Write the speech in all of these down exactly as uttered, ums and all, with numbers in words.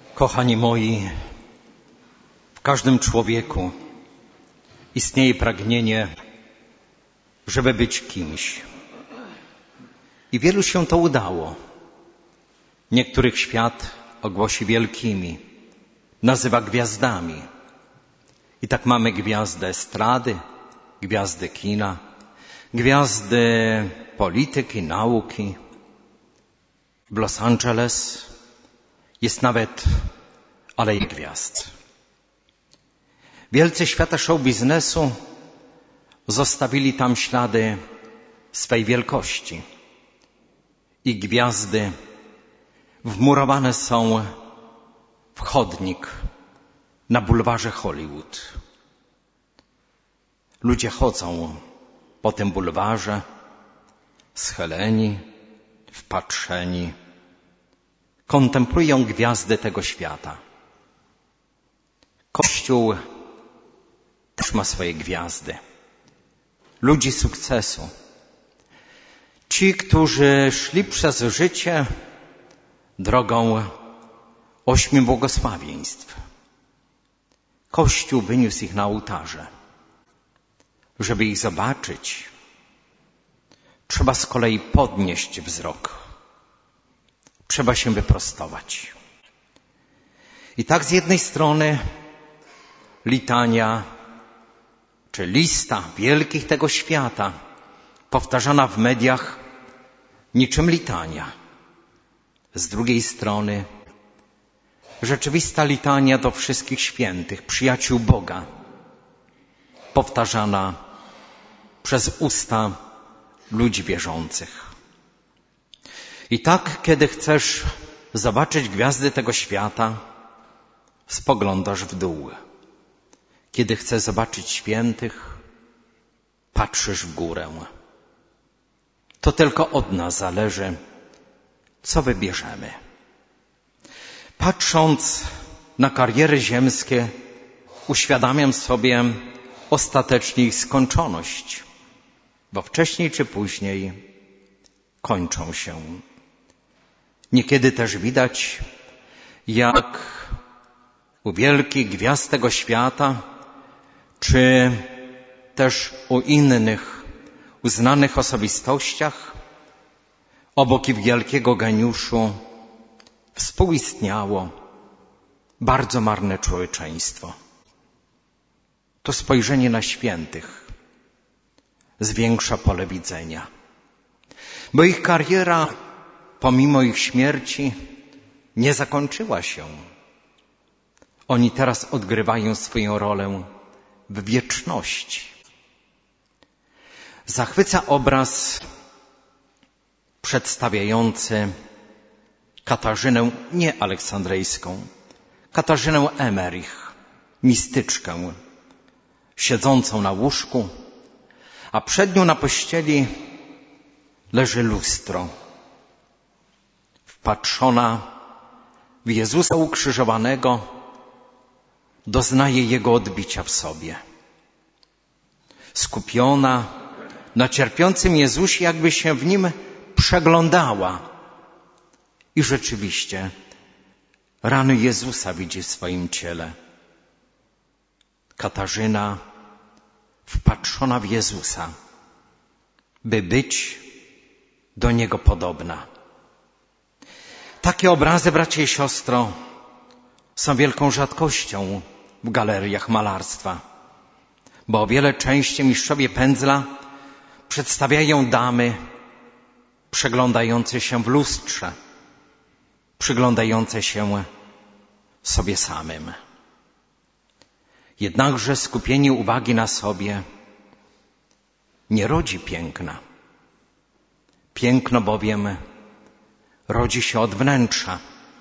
Kochani moi, w każdym człowieku istnieje pragnienie, żeby być kimś. I wielu się to udało. Niektórych świat ogłosi wielkimi, nazywa gwiazdami. I tak mamy gwiazdę estrady, gwiazdę kina, gwiazdy polityki, nauki. W Los Angeles jest nawet Aleja Gwiazd. Wielcy świata show biznesu zostawili tam ślady swej wielkości. I gwiazdy wmurowane są w chodnik na bulwarze Hollywood. Ludzie chodzą po tym bulwarze schyleni, wpatrzeni, kontemplują gwiazdy tego świata. Kościół też ma swoje gwiazdy. Ludzi sukcesu. Ci, którzy szli przez życie drogą ośmiu błogosławieństw. Kościół wyniósł ich na ołtarze. Żeby ich zobaczyć, trzeba z kolei podnieść wzrok. Trzeba się wyprostować. I tak z jednej strony litania, czy lista wielkich tego świata, powtarzana w mediach niczym litania. Z drugiej strony rzeczywista litania do wszystkich świętych, przyjaciół Boga, powtarzana przez usta ludzi wierzących. I tak, kiedy chcesz zobaczyć gwiazdy tego świata, spoglądasz w dół. Kiedy chcesz zobaczyć świętych, patrzysz w górę. To tylko od nas zależy, co wybierzemy. Patrząc na kariery ziemskie, uświadamiam sobie ostatecznie ich skończoność, bo wcześniej czy później kończą się. Niekiedy też widać, jak u wielkich gwiazd tego świata, czy też u innych uznanych osobistościach, obok ich wielkiego geniuszu współistniało bardzo marne człowieczeństwo. To spojrzenie na świętych zwiększa pole widzenia. Bo ich kariera, pomimo ich śmierci, nie zakończyła się. Oni teraz odgrywają swoją rolę w wieczności. Zachwyca obraz przedstawiający Katarzynę nie aleksandryjską, Katarzynę Emerich, mistyczkę, siedzącą na łóżku, a przed nią na pościeli leży lustro. Wpatrzona w Jezusa ukrzyżowanego, doznaje Jego odbicia w sobie. Skupiona na cierpiącym Jezusie, jakby się w Nim przeglądała. I rzeczywiście rany Jezusa widzi w swoim ciele. Katarzyna wpatrzona w Jezusa, by być do Niego podobna. Takie obrazy, bracie i siostro, są wielką rzadkością w galeriach malarstwa, bo o wiele częściej mistrzowie pędzla przedstawiają damy przeglądające się w lustrze, przyglądające się sobie samym. Jednakże skupienie uwagi na sobie nie rodzi piękna. Piękno bowiem rodzi się od wnętrza.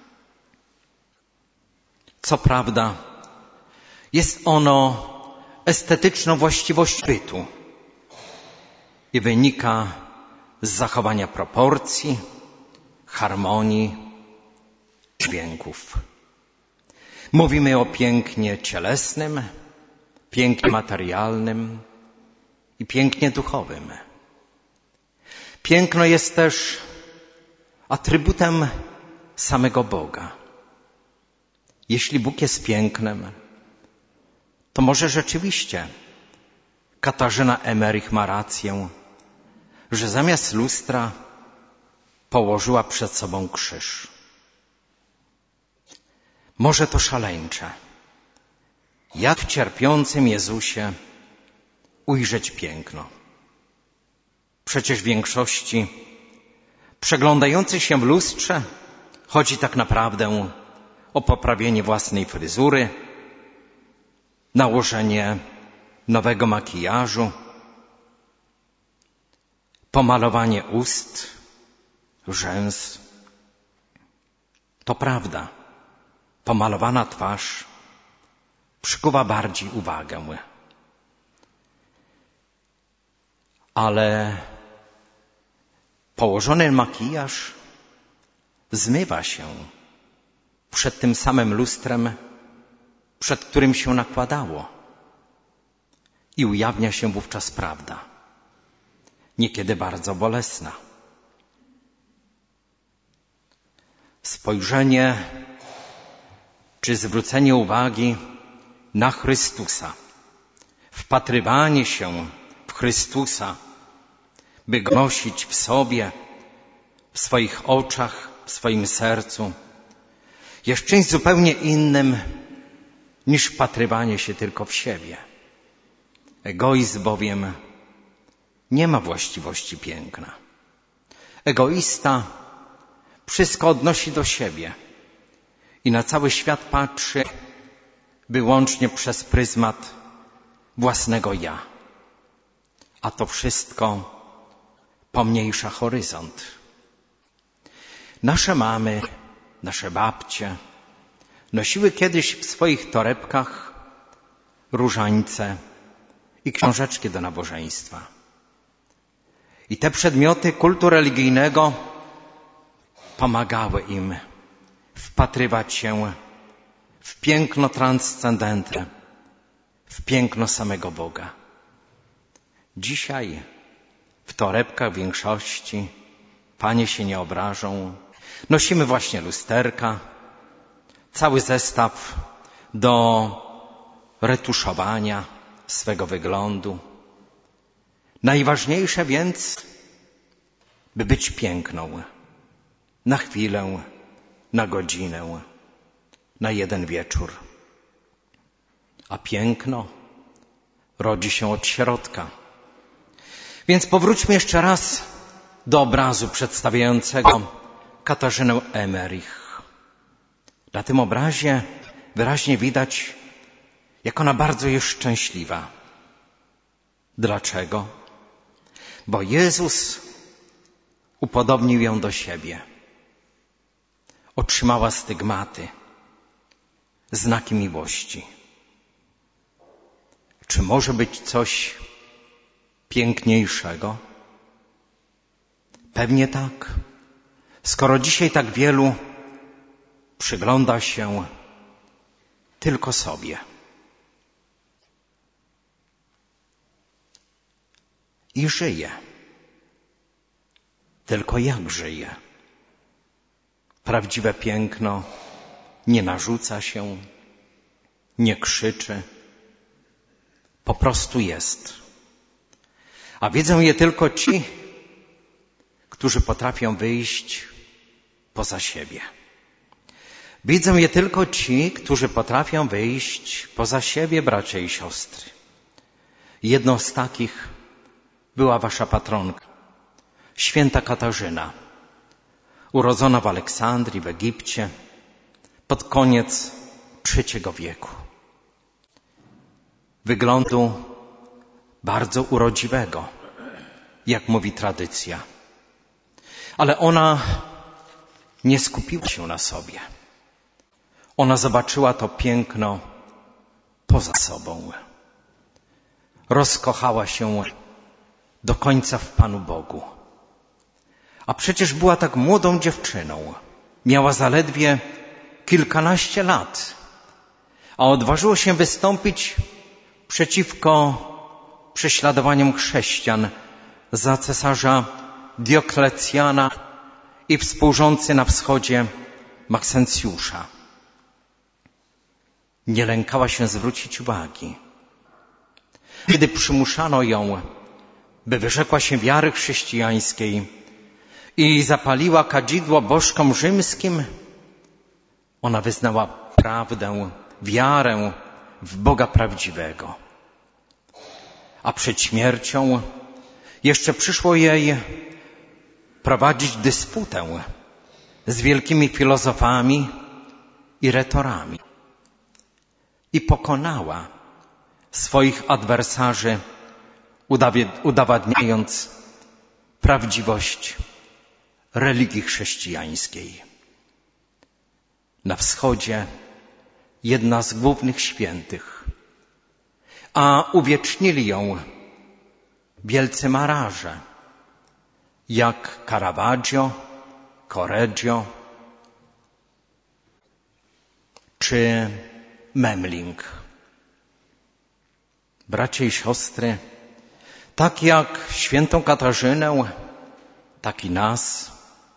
Co prawda, jest ono estetyczną właściwością bytu i wynika z zachowania proporcji, harmonii, dźwięków. Mówimy o pięknie cielesnym, pięknie materialnym i pięknie duchowym. Piękno jest też atrybutem samego Boga. Jeśli Bóg jest pięknem, to może rzeczywiście Katarzyna Emerich ma rację, że zamiast lustra położyła przed sobą krzyż. Może to szaleńcze, jak w cierpiącym Jezusie ujrzeć piękno. Przecież w większości przeglądających się w lustrze chodzi tak naprawdę o poprawienie własnej fryzury, nałożenie nowego makijażu, pomalowanie ust, rzęs. To prawda, pomalowana twarz przykuwa bardziej uwagę. Ale położony makijaż zmywa się przed tym samym lustrem, przed którym się nakładało. I ujawnia się wówczas prawda, niekiedy bardzo bolesna. Spojrzenie czy zwrócenie uwagi na Chrystusa, wpatrywanie się w Chrystusa, by go nosić w sobie, w swoich oczach, w swoim sercu, jest czymś zupełnie innym niż wpatrywanie się tylko w siebie. Egoizm bowiem nie ma właściwości piękna. Egoista wszystko odnosi do siebie i na cały świat patrzy wyłącznie przez pryzmat własnego ja. A to wszystko pomniejsza horyzont. Nasze mamy, nasze babcie nosiły kiedyś w swoich torebkach różańce i książeczki do nabożeństwa. I te przedmioty kultu religijnego pomagały im wpatrywać się w piękno transcendentne, w piękno samego Boga. Dzisiaj w torebkach większości, panie się nie obrażą, nosimy właśnie lusterka, cały zestaw do retuszowania swego wyglądu. Najważniejsze więc, by być piękną na chwilę, na godzinę, na jeden wieczór. A piękno rodzi się od środka. Więc powróćmy jeszcze raz do obrazu przedstawiającego Katarzynę Emerich. Na tym obrazie wyraźnie widać, jak ona bardzo jest szczęśliwa. Dlaczego? Bo Jezus upodobnił ją do siebie. Otrzymała stygmaty, znaki miłości. Czy może być coś piękniejszego? Pewnie tak. Skoro dzisiaj tak wielu przygląda się tylko sobie. I żyje. Tylko jak żyje? Prawdziwe piękno nie narzuca się, nie krzyczy, po prostu jest. A widzą je tylko ci, którzy potrafią wyjść poza siebie. Widzą je tylko ci, którzy potrafią wyjść poza siebie, bracia i siostry. Jedną z takich była wasza patronka, święta Katarzyna, urodzona w Aleksandrii w Egipcie pod koniec trzeciego wieku. Wyglądu bardzo urodziwego, jak mówi tradycja. Ale ona nie skupiła się na sobie. Ona zobaczyła to piękno poza sobą. Rozkochała się do końca w Panu Bogu. A przecież była tak młodą dziewczyną. Miała zaledwie kilkanaście lat. A odważyło się wystąpić przeciwko prześladowaniom chrześcijan za cesarza Dioklecjana i współrządcy na wschodzie Maksencjusza. nie lękała się zwrócić uwagi. Kiedy przymuszano ją, by wyrzekła się wiary chrześcijańskiej i zapaliła kadzidło bożkom rzymskim, ona wyznała prawdę, wiarę w Boga prawdziwego. A przed śmiercią jeszcze przyszło jej prowadzić dysputę z wielkimi filozofami i retorami. I pokonała swoich adwersarzy, udowadniając prawdziwość religii chrześcijańskiej. Na wschodzie jedna z głównych świętych, a uwiecznili ją wielcy malarze, jak Caravaggio, Correggio czy Memling. Bracia i siostry, tak jak świętą Katarzynę, tak i nas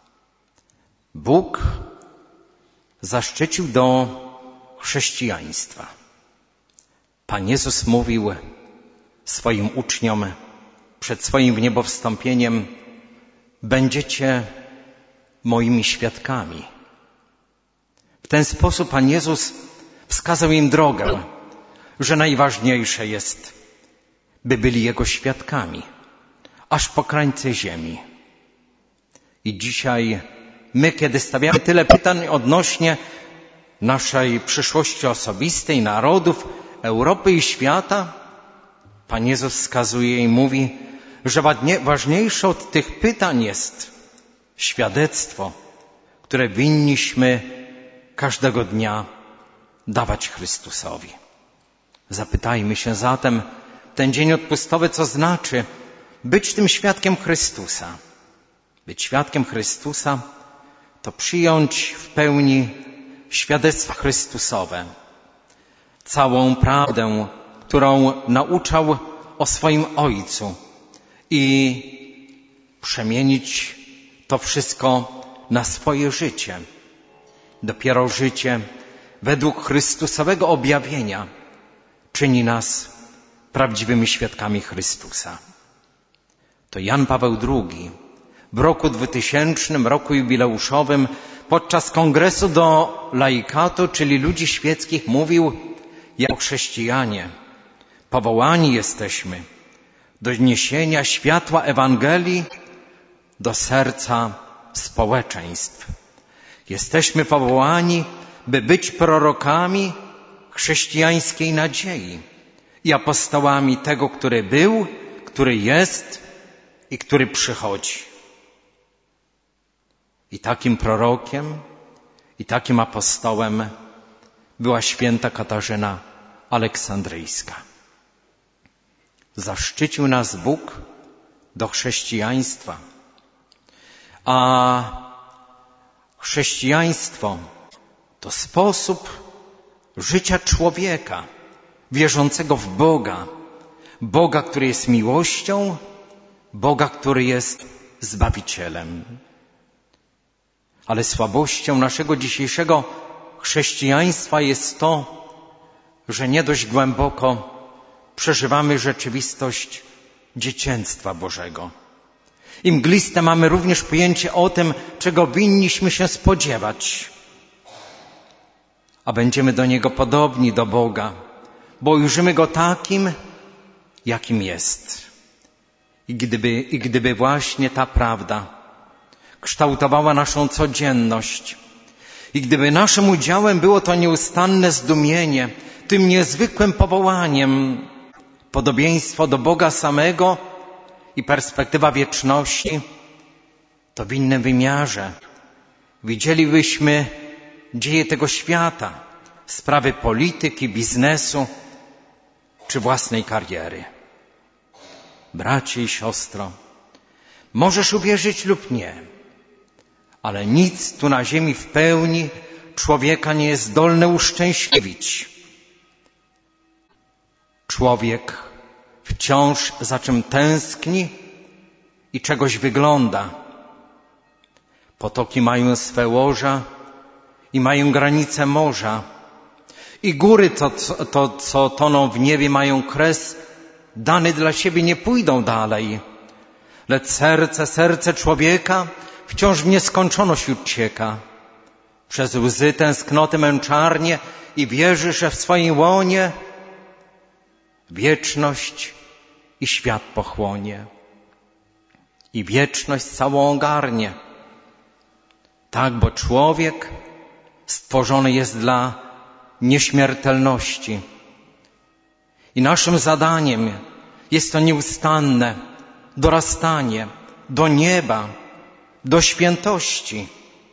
Bóg zaszczycił do chrześcijaństwa. Pan Jezus mówił swoim uczniom przed swoim wniebowstąpieniem: będziecie moimi świadkami. W ten sposób Pan Jezus wskazał im drogę, że najważniejsze jest, by byli Jego świadkami, aż po krańce ziemi. I dzisiaj my, kiedy stawiamy tyle pytań odnośnie naszej przyszłości osobistej, narodów, Europy i świata, Pan Jezus wskazuje i mówi, że ważniejsze od tych pytań jest świadectwo, które winniśmy każdego dnia dawać Chrystusowi. Zapytajmy się zatem ten dzień odpustowy, co znaczy być tym świadkiem Chrystusa. Być świadkiem Chrystusa to przyjąć w pełni świadectwo Chrystusowe, całą prawdę, którą nauczał o swoim Ojcu i przemienić to wszystko na swoje życie. Dopiero życie według Chrystusowego objawienia czyni nas prawdziwymi świadkami Chrystusa. To Jan Paweł drugi w roku dwutysięcznym, roku jubileuszowym, podczas kongresu do laikatu, czyli ludzi świeckich, mówił: jako chrześcijanie powołani jesteśmy do niesienia światła Ewangelii do serca społeczeństw. Jesteśmy powołani, by być prorokami chrześcijańskiej nadziei i apostołami tego, który był, który jest i który przychodzi. I takim prorokiem, i takim apostołem była święta Katarzyna Aleksandryjska. Zaszczycił nas Bóg do chrześcijaństwa, a chrześcijaństwo to sposób życia człowieka wierzącego w Boga, Boga, który jest miłością, Boga, który jest Zbawicielem. Ale słabością naszego dzisiejszego chrześcijaństwa jest to, że nie dość głęboko przeżywamy rzeczywistość dziecięctwa Bożego. I mgliste mamy również pojęcie o tym, czego winniśmy się spodziewać, a będziemy do Niego podobni, do Boga, bo ujrzymy Go takim, jakim jest. I gdyby, i gdyby właśnie ta prawda kształtowała naszą codzienność i gdyby naszym udziałem było to nieustanne zdumienie tym niezwykłym powołaniem, podobieństwo do Boga samego i perspektywa wieczności, to w innym wymiarze widzielibyśmy dzieje tego świata, sprawy polityki, biznesu czy własnej kariery. Bracie i siostro, możesz uwierzyć lub nie, ale nic tu na ziemi w pełni człowieka nie jest zdolne uszczęśliwić. Człowiek wciąż za czym tęskni i czegoś wygląda. Potoki mają swe łoża i mają granice morza I góry, to, to, to co toną w niebie, mają kres dany dla siebie, nie pójdą dalej. Lecz serce, serce człowieka wciąż w nieskończoność ucieka. Przez łzy, tęsknoty, męczarnie i wierzy, że w swoim łonie wieczność i świat pochłonie. I wieczność całą ogarnie. Tak, bo człowiek stworzony jest dla nieśmiertelności. I naszym zadaniem jest to nieustanne dorastanie do nieba, do świętości.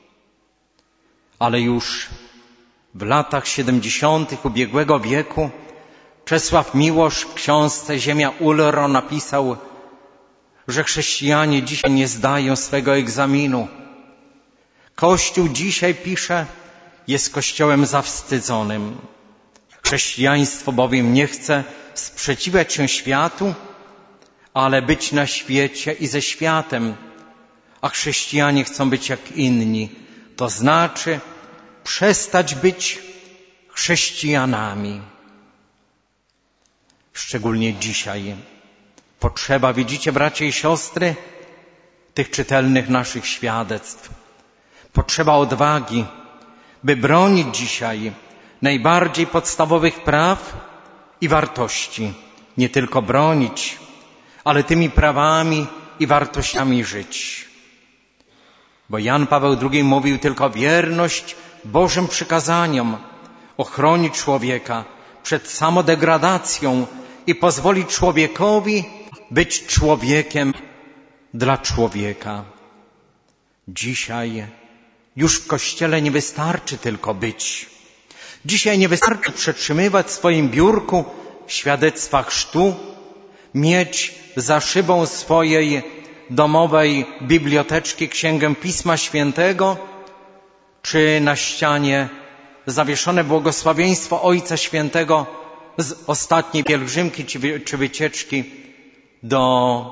Ale już w latach siedemdziesiątych ubiegłego wieku Czesław Miłosz w książce Ziemia Ulro napisał, że chrześcijanie dzisiaj nie zdają swego egzaminu. Kościół dzisiaj, pisze, jest kościołem zawstydzonym. Chrześcijaństwo bowiem nie chce sprzeciwiać się światu, ale być na świecie i ze światem, a chrześcijanie chcą być jak inni, to znaczy przestać być chrześcijanami. Szczególnie dzisiaj potrzeba, widzicie, bracia i siostry, tych czytelnych naszych świadectw. Potrzeba odwagi, by bronić dzisiaj najbardziej podstawowych praw i wartości. Nie tylko bronić, ale tymi prawami i wartościami żyć. Bo Jan Paweł drugi mówił, tylko wierność Bożym przykazaniom ochroni człowieka przed samodegradacją i pozwoli człowiekowi być człowiekiem dla człowieka. Dzisiaj już w Kościele nie wystarczy tylko być. Dzisiaj nie wystarczy przetrzymywać w swoim biurku świadectwa chrztu, mieć za szybą swojej domowej biblioteczki księgę Pisma Świętego, czy na ścianie zawieszone błogosławieństwo Ojca Świętego z ostatniej pielgrzymki czy wycieczki do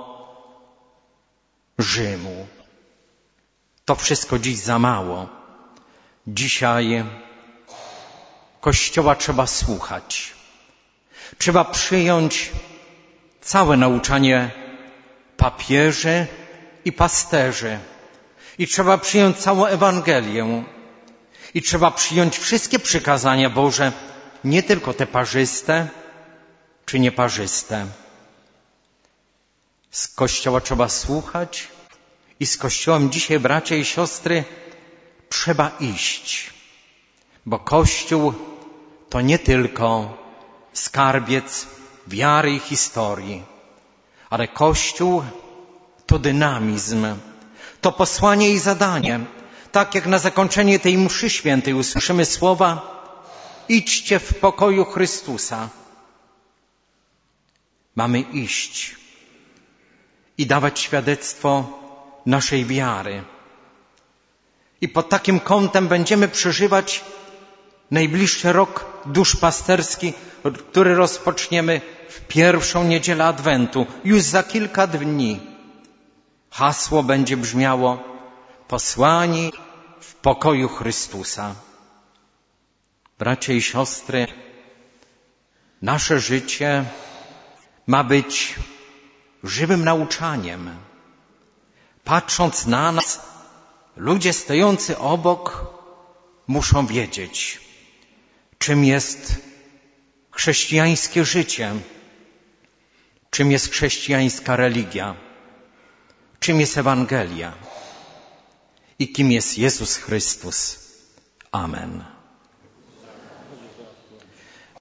Rzymu. To wszystko dziś za mało. Dzisiaj Kościoła trzeba słuchać. Trzeba przyjąć całe nauczanie papieży i pasterzy. I trzeba przyjąć całą Ewangelię. I trzeba przyjąć wszystkie przykazania Boże, nie tylko te parzyste czy nieparzyste. Z Kościoła trzeba słuchać i z Kościołem dzisiaj, bracia i siostry, trzeba iść. Bo Kościół to nie tylko skarbiec wiary i historii, ale Kościół to dynamizm, to posłanie i zadanie. Tak jak na zakończenie tej mszy świętej usłyszymy słowa: idźcie w pokoju Chrystusa. Mamy iść i dawać świadectwo naszej wiary. I pod takim kątem będziemy przeżywać najbliższy rok duszpasterski, który rozpoczniemy w pierwszą niedzielę Adwentu. Już za kilka dni hasło będzie brzmiało: posłani w pokoju Chrystusa. Bracia i siostry, nasze życie ma być żywym nauczaniem. Patrząc na nas, ludzie stojący obok muszą wiedzieć, czym jest chrześcijańskie życie, czym jest chrześcijańska religia, czym jest Ewangelia i kim jest Jezus Chrystus. Amen.